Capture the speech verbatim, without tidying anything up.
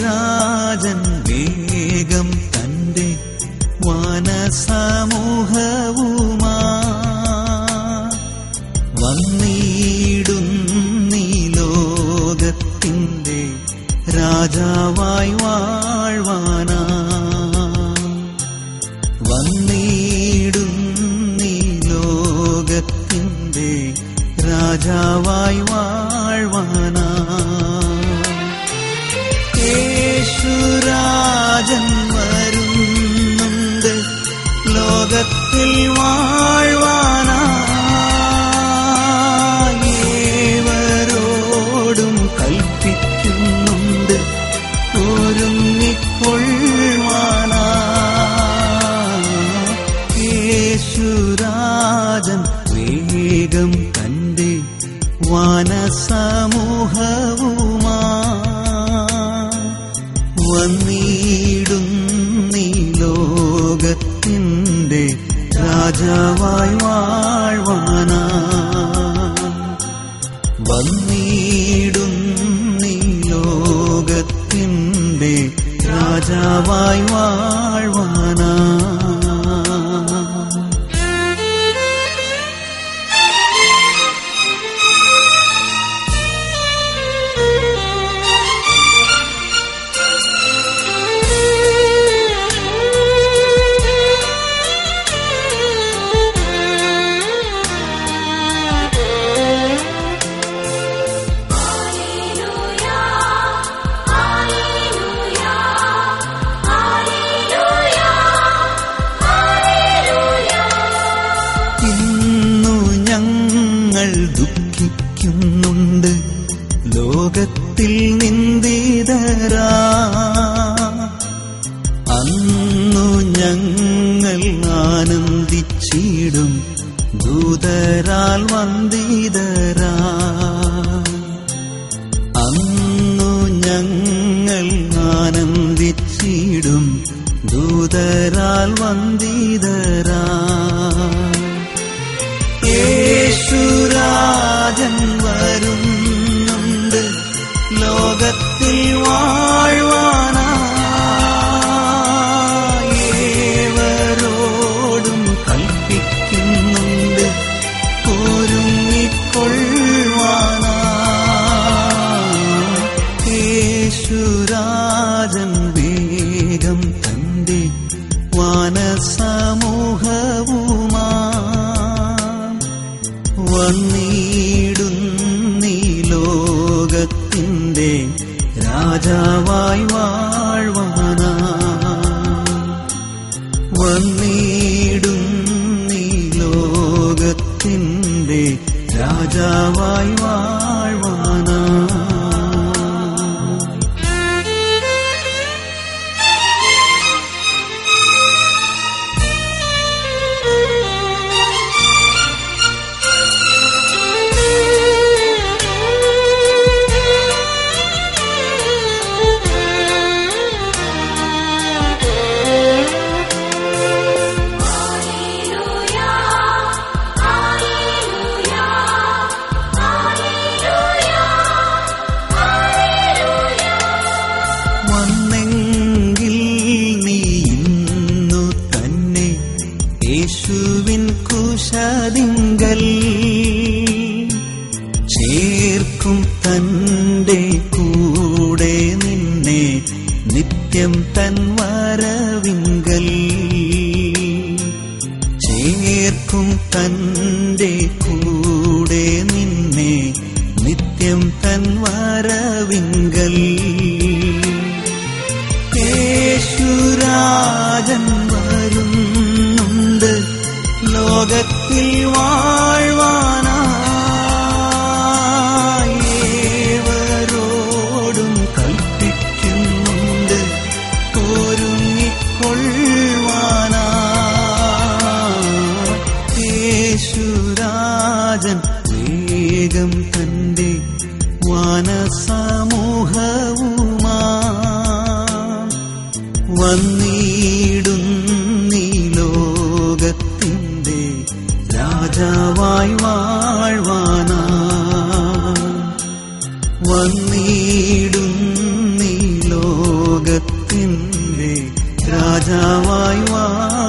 യേശുരാജൻ വേഗം തന്റെ വാനസമൂഹവുമാ വന്നിടുന്നീ ലോകത്തിന്റെ രാജാവായി വാഴ്വാനാ വന്നിടുന്നീ ലോകത്തിന്റെ രാജാവായി വാഴ്വാനാ യേശുരാജൻ വരുന്നുണ്ട് ലോകത്തിൽ വാഴ്വാനാ ഏവരോടും കൽപ്പിക്കുന്നുണ്ട് ഒരുങ്ങിക്കൊള്ളുവാനാ യേശുരാജൻ വേഗം തന്റെ വാനസമൂഹവുമാ വന്നിടുന്നീ ലോകത്തിന്റെ രാജാവായി വാഴ്വാനാ വന്നിടുന്നീ ലോകത്തിന്റെ രാജാവായി വാഴ്വാനാ ദുഃഖിക്കുന്നുണ്ട് ലോകത്തിൽ നിന്ദിതരാ അന്നു ഞങ്ങൾ ആനന്ദിച്ചിടും ദൂതരാൽ വന്ദിതരാ അന്നു ഞങ്ങൾ ആനന്ദിച്ചിടും ദൂതരാൽ വന്ദിതരാ യേശുരാജൻ വരുന്നുണ്ട് ലോകത്തിൽ വാഴ്വാനാ ഏവരോടും കൽപ്പിക്കുന്നുണ്ട് ഒരുങ്ങിക്കൊള്ളുവാനാ യേശുരാജൻ വേഗം തന്റെ വാനസമൂഹവുമാ വന്നിടുന്നീ ലോകത്തിന്റെ രാജാവായി വാഴ്വാനാ വന്നിടുന്നീ ലോകത്തിന്റെ രാജാവായി വാഴ്വാനാ യേശുവിൻ കുശദിങ്കൽ ചേർക്കും തന്റെ കൂടെ നിന്നെ നിത്യം തൻ വരവിങ്കൽ ചേർക്കും തന്റെ കൂടെ നിന്നെ നിത്യം തൻ വരവിങ്കൽ യേശുരാജൻ വരുന്നുണ്ട് ലോകത്തിൽ വാഴ്വാനാ ഏവരോടും കൽപ്പിക്കുന്നുണ്ട് ഒരുങ്ങിക്കൊള്ളുവാനാ യേശുരാജൻ വേഗം തന്റെ വാനസമൂഹവുമാ വന്നിടുന്നീ ലോകത്തിന്റെ രാജാവായി വാഴ്വാനാ വന്നിടുന്നീ ലോക രാജാവായി വാഴ്വാനാ